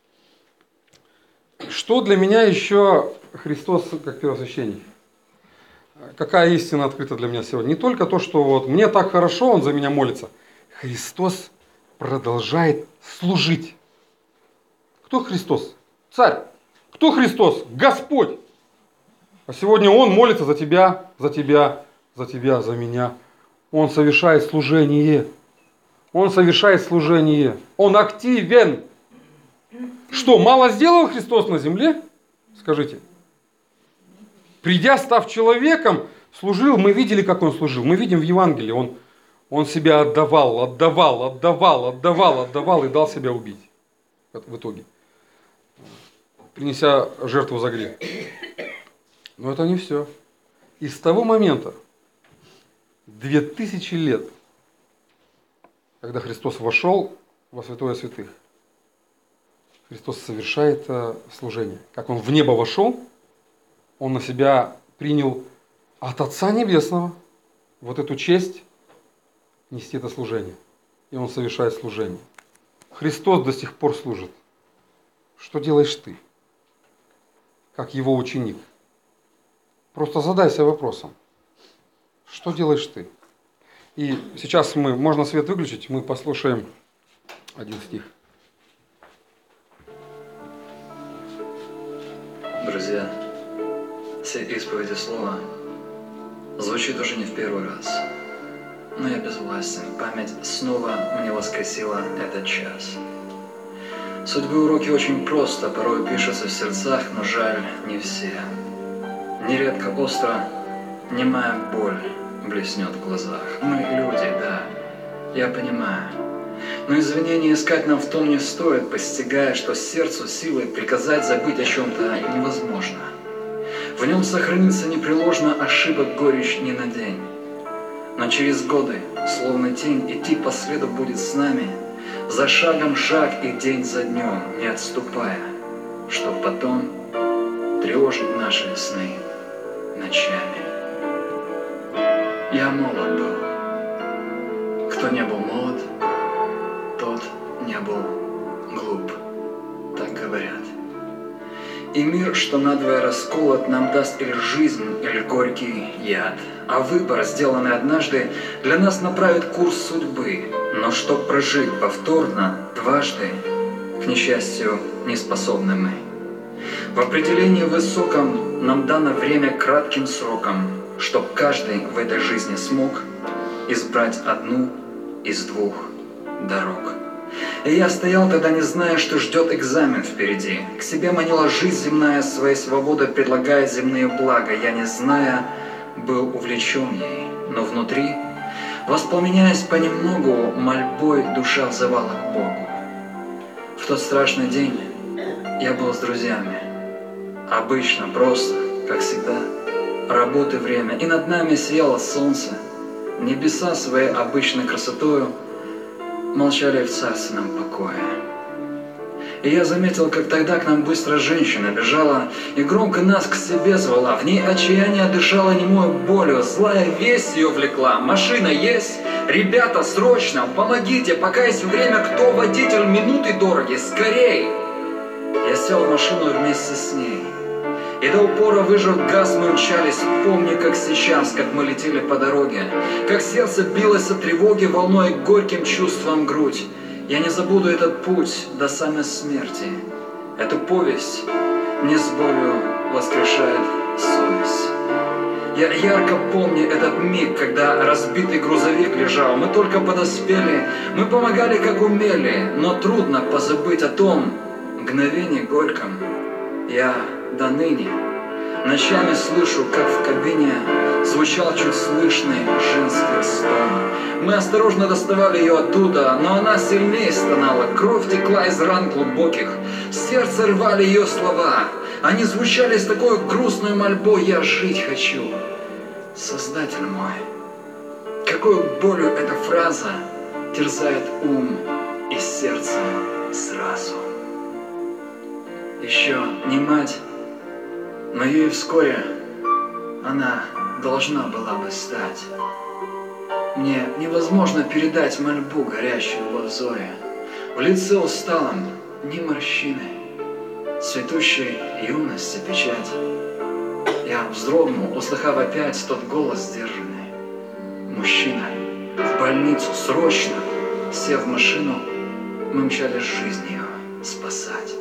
S1: Что для меня еще Христос как первосвященник? Какая истина открыта для меня сегодня? Не только то, что вот мне так хорошо, Он за меня молится. Христос продолжает служить. Кто Христос? Царь. Кто Христос? Господь. А сегодня Он молится за тебя, за тебя, за тебя, за меня. Он совершает служение. Он совершает служение. Он активен. Что, мало сделал Христос на земле? Скажите. Придя, став человеком, служил, мы видели, как Он служил. Мы видим в Евангелии, Он, он себя отдавал, отдавал, отдавал, отдавал, отдавал и дал себя убить. В итоге. Принеся жертву за грех. Но это не все. И с того момента, две тысячи лет, когда Христос вошел во святое святых, Христос совершает служение. Как Он в небо вошел, Он на себя принял от Отца Небесного вот эту честь нести это служение. И Он совершает служение. Христос до сих пор служит. Что делаешь ты, как Его ученик? Просто задайся вопросом. Что делаешь ты? И сейчас мы, можно свет выключить, мы послушаем один стих.
S11: Друзья, все исповеди слова звучит уже не в первый раз. Но я безвластен. Память снова мне воскресила этот час. Судьбы уроки очень просто, порой пишутся в сердцах, но жаль, не все. Нередко остро немая боль блеснет в глазах. Мы люди, да, я понимаю. Но извинения искать нам в том не стоит, постигая, что сердцу силой приказать забыть о чем-то невозможно. В нем сохранится непреложно ошибок горечь не на день. Но через годы, словно тень, идти по следу будет с нами, за шагом шаг и день за днем, не отступая, чтоб потом тревожить наши сны ночами. Я молод был. Кто не был молод, тот не был глуп, так говорят. И мир, что надвое расколот, нам даст или жизнь, или горький яд. А выбор, сделанный однажды, для нас направит курс судьбы. Но чтоб прожить повторно, дважды, к несчастью, не способны мы. В определении высоком нам дано время кратким сроком, чтоб каждый в этой жизни смог избрать одну из двух дорог. И я стоял тогда, не зная, что ждет экзамен впереди. К себе манила жизнь земная, своей свободой предлагая земные блага. Я, не зная, был увлечен ей, но внутри, воспламеняясь понемногу, мольбой душа взывала к Богу. В тот страшный день я был с друзьями. Обычно, просто, как всегда, работы время, и над нами сияло солнце. Небеса своей обычной красотою молчали в царственном покое. И я заметил, как тогда к нам быстро женщина бежала и громко нас к себе звала. В ней отчаяние дышало немою болью, злая весть ее влекла. Машина есть? Ребята, срочно, помогите, пока есть время, кто водитель, минуты дороги, скорей! Я сел в машину вместе с ней. И до упора выжег газ, мы мчались. Помню, как сейчас, как мы летели по дороге, как сердце билось от тревоги, волной горьким чувством грудь. Я не забуду этот путь до самой смерти. Эту повесть мне с болью воскрешает совесть. Я ярко помню этот миг, когда разбитый грузовик лежал. Мы только подоспели, мы помогали как умели, но трудно позабыть о том мгновении горьком. Я до ныне ночами слышу, как в кабине звучал чуть слышный женский стон. Мы осторожно доставали ее оттуда, но она сильнее стонала. Кровь текла из ран глубоких, в сердце рвали ее слова. Они звучали с такой грустной мольбой: я жить хочу, Создатель мой. Какой болью эта фраза терзает ум и сердце сразу. Еще не мать, но ею вскоре она должна была бы стать. Мне невозможно передать мольбу, горящую в взоре. В лице усталом ни морщины, цветущей юности печать. Я вздрогнул, услыхав опять тот голос сдержанный. Мужчина, в больницу срочно, сев в машину, мы мчались жизнь ее спасать.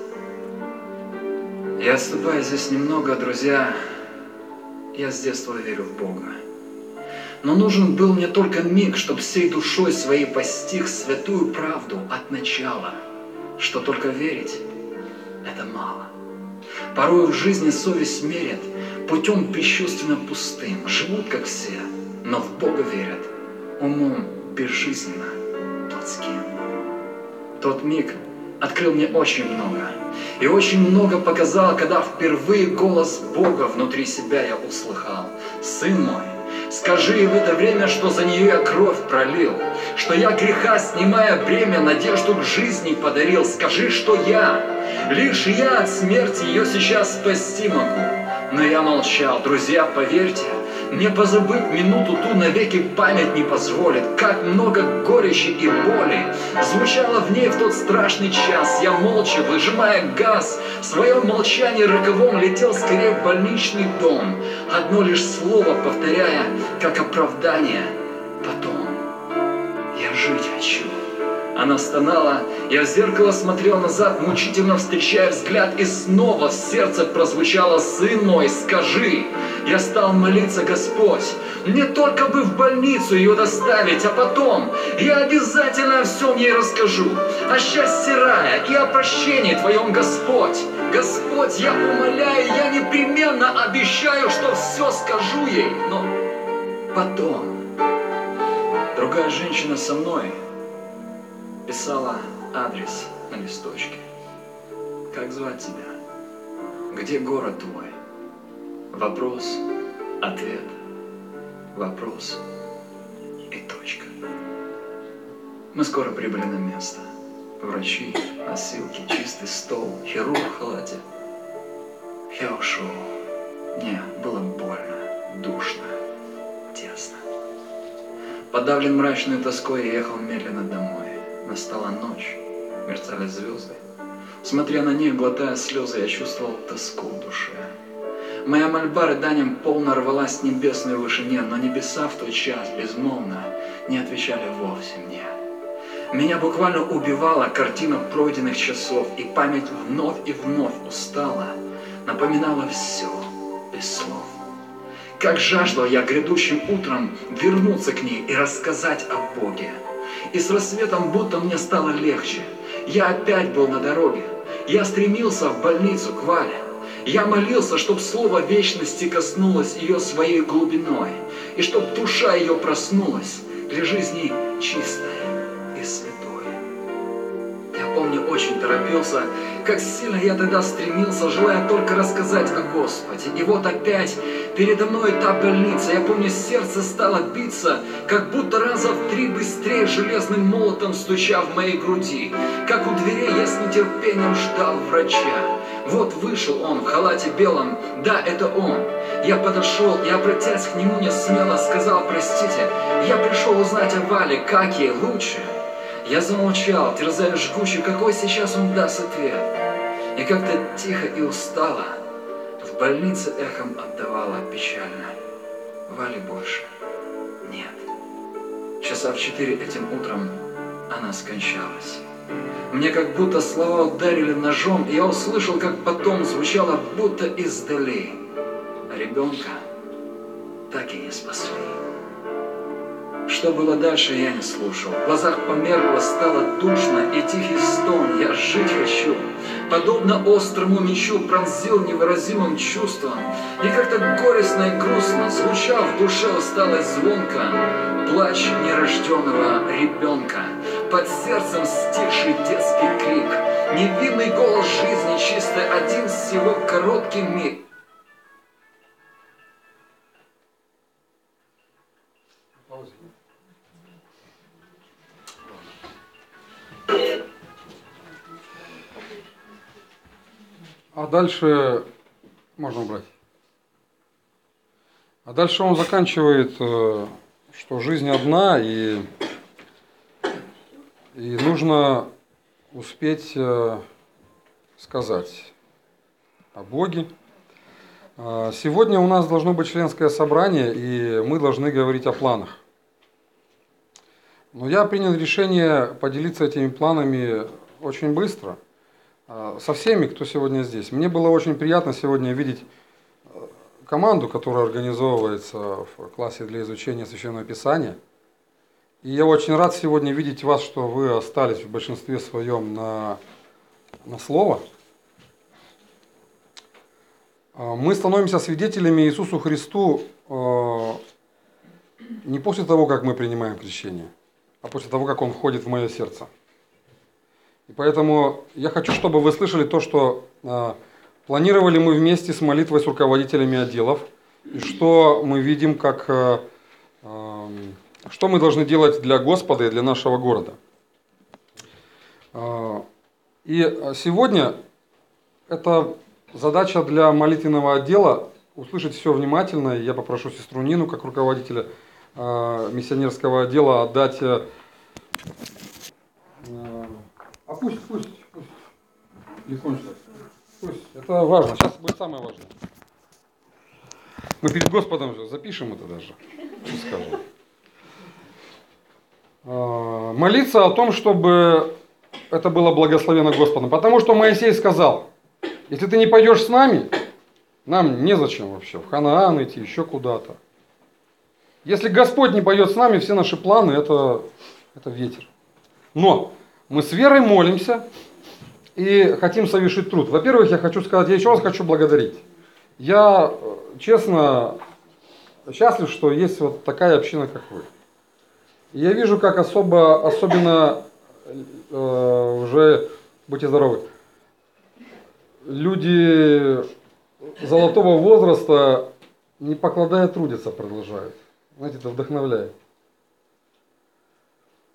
S11: Я отступаю здесь немного, друзья. Я с детства верю в Бога. Но нужен был мне только миг, чтоб всей душой своей постиг святую правду от начала, что только верить — это мало. Порой в жизни совесть мерят путем бесчувственно пустым. Живут, как все, но в Бога верят умом безжизненно плотским. Тот миг открыл мне очень много. И очень много показал, когда впервые голос Бога внутри себя я услыхал. Сын мой, скажи ей в это время, что за нее я кровь пролил, что я греха, снимая бремя, надежду к жизни подарил. Скажи, что я, лишь я от смерти ее сейчас спасти могу. Но я молчал. Друзья, поверьте, мне позабыть минуту ту навеки память не позволит. Как много горечи и боли звучало в ней в тот страшный час. Я молча, выжимая газ, в своем молчании роковом летел скорее в больничный дом, одно лишь слово повторяя, как оправдание. Потом я жить хочу. Она стонала, я в зеркало смотрел назад, мучительно встречая взгляд, и снова в сердце прозвучало: сын мой, скажи. Я стал молиться: Господь, мне только бы в больницу ее доставить, а потом я обязательно о всем ей расскажу, о счастье рая и о прощении Твоем, Господь. Господь, я умоляю, я непременно обещаю, что все скажу ей, но потом. Другая женщина со мной писала адрес на листочке. Как звать тебя? Где город твой? Вопрос, ответ, вопрос девочка. Мы скоро прибыли на место. Врачи, носилки, чистый стол, хирург в халате. Я ушел. Мне было больно, душно, тесно. Подавлен мрачной тоской, я ехал медленно домой. Настала ночь, мерцали звезды. Смотря на них, глотая слезы, я чувствовал тоску в душе. Моя мольба рыданием полно рвалась с небесной вышине, но небеса в тот час безмолвно не отвечали вовсе мне. Меня буквально убивала картина пройденных часов, и память вновь и вновь устала, напоминала все без слов. Как жаждал я грядущим утром вернуться к ней и рассказать о Боге. И с рассветом будто мне стало легче. Я опять был на дороге. Я стремился в больницу к Вале. Я молился, чтоб слово вечности коснулось ее своей глубиной, и чтоб душа ее проснулась для жизни чистой и святой. Я помню, очень торопился, как сильно я тогда стремился, желая только рассказать о Господе. И вот опять передо мной та больница. Я помню, сердце стало биться, как будто раза в три быстрее железным молотом стуча в моей груди. Как у дверей я с нетерпением ждал врача. Вот вышел он в халате белом, да, это он. Я подошел и, обратясь к нему, не смело сказал: простите, я пришел узнать о Вале, как ей лучше. Я замолчал, терзая жгучий, какой сейчас он даст ответ. И как-то тихо и устало в больнице эхом отдавала печально: Вали больше нет. Часа в четыре этим утром она скончалась. Мне как будто слова ударили ножом, и я услышал, как потом звучало будто издали. А ребенка так и не спасли. Что было дальше, я не слушал. В глазах померкло, стало душно, и тихий стон: я жить хочу. Подобно острому мечу пронзил невыразимым чувством, и как-то горестно и грустно звучал в душе усталой звонко плач нерожденного ребенка. Под сердцем стихший детский крик, невинный голос жизни чистой, один всего короткий миг.
S1: А дальше можно убрать. А дальше он заканчивает, что жизнь одна, и, и нужно успеть сказать о Боге. Сегодня у нас должно быть членское собрание, и мы должны говорить о планах. Но я принял решение поделиться этими планами очень быстро, со всеми, кто сегодня здесь. Мне было очень приятно сегодня видеть команду, которая организовывается в классе для изучения Священного Писания. И я очень рад сегодня видеть вас, что вы остались в большинстве своем на, на слово. Мы становимся свидетелями Иисусу Христу не после того, как мы принимаем крещение, а после того, как Он входит в мое сердце. И поэтому я хочу, чтобы вы слышали то, что э, планировали мы вместе с молитвой с руководителями отделов, и что мы видим, как, э, э, что мы должны делать для Господа и для нашего города. Э, и сегодня это задача для молитвенного отдела услышать все внимательно. И я попрошу сестру Нину, как руководителя э, миссионерского отдела, отдать... Э, э, А пусть, пусть, пусть. Легонько. Пусть. Это важно. Сейчас будет самое важное. Мы перед Господом же запишем это даже. Скажем. Молиться о том, чтобы это было благословено Господом. Потому что Моисей сказал: если ты не пойдешь с нами, нам незачем вообще в Ханаан идти, еще куда-то. Если Господь не пойдет с нами, все наши планы это, это ветер. Но мы с верой молимся и хотим совершить труд. Во-первых, я хочу сказать, я еще раз хочу благодарить. Я честно счастлив, что есть вот такая община, как вы. И я вижу, как особо, особенно э, уже, будьте здоровы, люди золотого возраста, не покладая трудиться, продолжают. Знаете, это вдохновляет.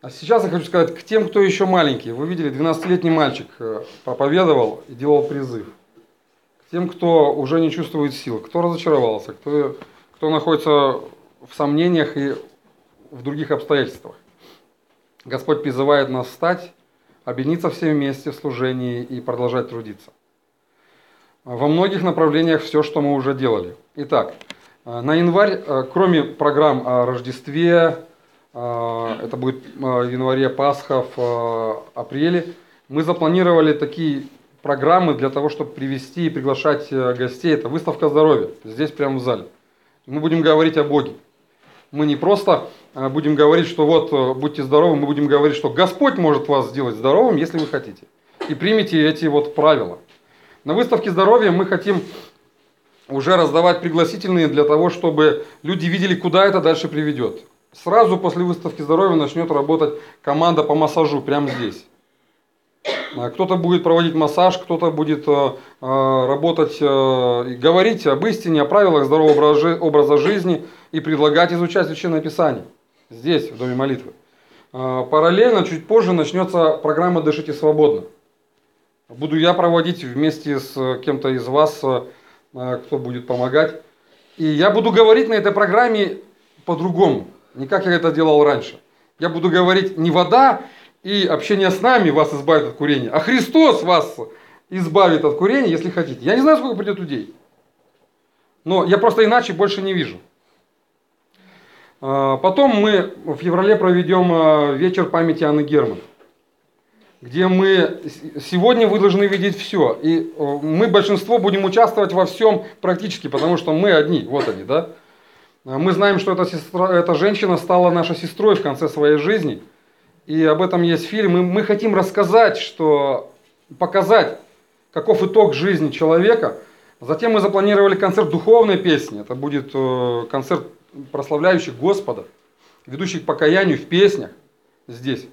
S1: А сейчас я хочу сказать к тем, кто еще маленький. Вы видели, двенадцатилетний мальчик проповедовал и делал призыв. К тем, кто уже не чувствует сил, кто разочаровался, кто, кто находится в сомнениях и в других обстоятельствах. Господь призывает нас встать, объединиться все вместе в служении и продолжать трудиться. Во многих направлениях все, что мы уже делали. Итак, на январь, кроме программ о Рождестве, это будет в январе Пасха, в апреле, мы запланировали такие программы для того, чтобы привести и приглашать гостей. Это выставка здоровья, здесь прямо в зале. Мы будем говорить о Боге. Мы не просто будем говорить, что вот будьте здоровы, мы будем говорить, что Господь может вас сделать здоровым, если вы хотите. И примите эти вот правила. На выставке здоровья мы хотим уже раздавать пригласительные для того, чтобы люди видели, куда это дальше приведет. Сразу после выставки здоровья начнет работать команда по массажу прямо здесь. Кто-то будет проводить массаж, кто-то будет работать и говорить об истине, о правилах здорового образа жизни и предлагать изучать Священное Писание здесь, в Доме молитвы. Параллельно, чуть позже начнется программа «Дышите свободно». Буду я проводить вместе с кем-то из вас, кто будет помогать. И я буду говорить на этой программе по-другому, не как я это делал раньше. Я буду говорить не вода и общение с нами вас избавит от курения, а Христос вас избавит от курения, если хотите. Я не знаю, сколько придет людей, но я просто иначе больше не вижу. Потом мы в феврале проведем вечер памяти Анны Герман, где мы сегодня вы должны видеть все. И мы, большинство, будем участвовать во всем практически, потому что мы одни, вот они, да. Мы знаем, что эта, сестра, эта женщина стала нашей сестрой в конце своей жизни. И об этом есть фильм. И мы хотим рассказать, что, показать, каков итог жизни человека. Затем мы запланировали концерт духовной песни. Это будет концерт прославляющий Господа, ведущий к покаянию в песнях здесь.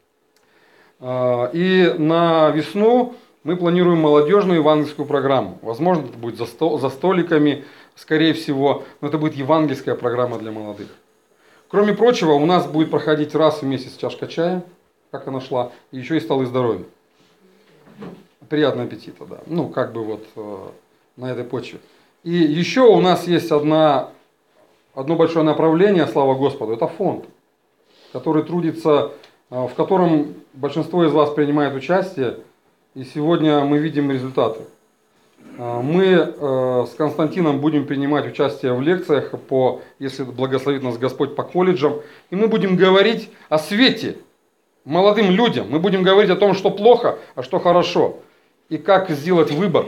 S1: И на весну мы планируем молодежную евангельскую программу. Возможно, это будет за, сто, за столиками, скорее всего, но это будет евангельская программа для молодых. Кроме прочего, у нас будет проходить раз в месяц чашка чая, как она шла, и еще и столы здоровья. Приятного аппетита, да. Ну, как бы вот э, на этой почве. И еще у нас есть одна, одно большое направление, слава Господу, это фонд, который трудится, э, в котором большинство из вас принимает участие, и сегодня мы видим результаты. Мы э, с Константином будем принимать участие в лекциях по, если благословит нас Господь, по колледжам. И мы будем говорить о свете молодым людям. Мы будем говорить о том, что плохо, а что хорошо. И как сделать выбор.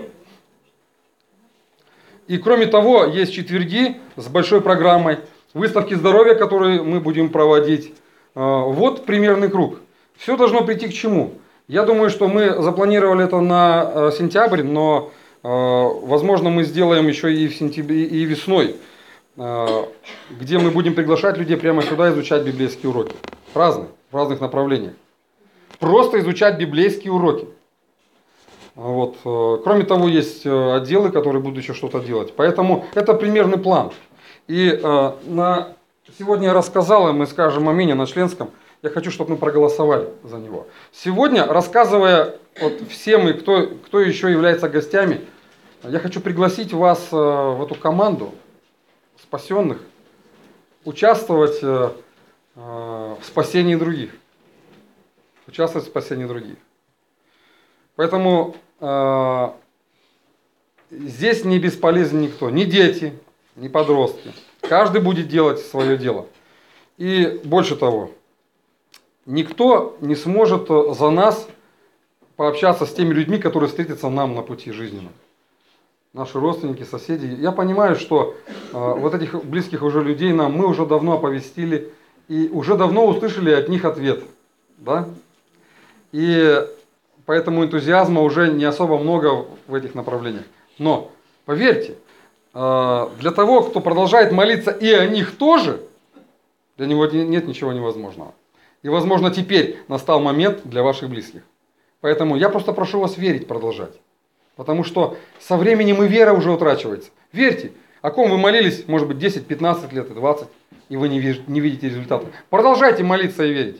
S1: И кроме того, есть четверги с большой программой. Выставки здоровья, которые мы будем проводить. Э, вот примерный круг. Все должно прийти к чему? Я думаю, что мы запланировали это на э, сентябрь, но... Возможно, мы сделаем еще и в сентябре, и весной, где мы будем приглашать людей прямо сюда изучать библейские уроки. Разные, в разных направлениях. Просто изучать библейские уроки. Вот. Кроме того, есть отделы, которые будут еще что-то делать. Поэтому это примерный план. И на... сегодня я рассказал, и мы скажем аминь на членском. Я хочу, чтобы мы проголосовали за него. Сегодня, рассказывая вот всем и кто, кто еще является гостями, я хочу пригласить вас в эту команду спасенных, участвовать в спасении других. Участвовать в спасении других. Поэтому э, здесь не бесполезен никто, ни дети, ни подростки. Каждый будет делать свое дело. И больше того, никто не сможет за нас пообщаться с теми людьми, которые встретятся нам на пути жизненном. Наши родственники, соседи. Я понимаю, что э, вот этих близких уже людей нам мы уже давно оповестили и уже давно услышали от них ответ. Да? И поэтому энтузиазма уже не особо много в этих направлениях. Но, поверьте, э, для того, кто продолжает молиться и о них тоже, для него нет ничего невозможного. И, возможно, теперь настал момент для ваших близких. Поэтому я просто прошу вас верить, продолжать. Потому что со временем и вера уже утрачивается. Верьте, о ком вы молились, может быть, десять, пятнадцать лет, двадцать, и вы не видите результата. Продолжайте молиться и верить.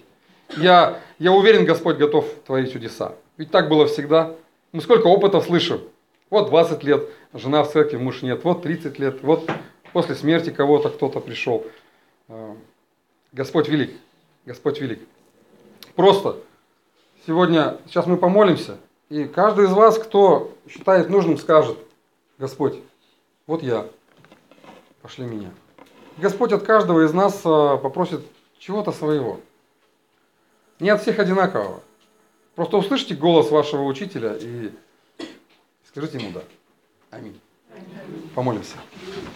S1: Я, я уверен, Господь готов творить чудеса. Ведь так было всегда. Мы сколько опытов слышим. Вот двадцать лет, жена в церкви, муж нет. Вот тридцать лет, вот после смерти кого-то кто-то пришел. Господь велик, Господь велик. Просто сегодня, сейчас мы помолимся, и каждый из вас, кто считает нужным, скажет: Господь, вот я, пошли меня. Господь от каждого из нас попросит чего-то своего. Не от всех одинакового. Просто услышите голос вашего учителя и скажите ему «да». Аминь. Помолимся.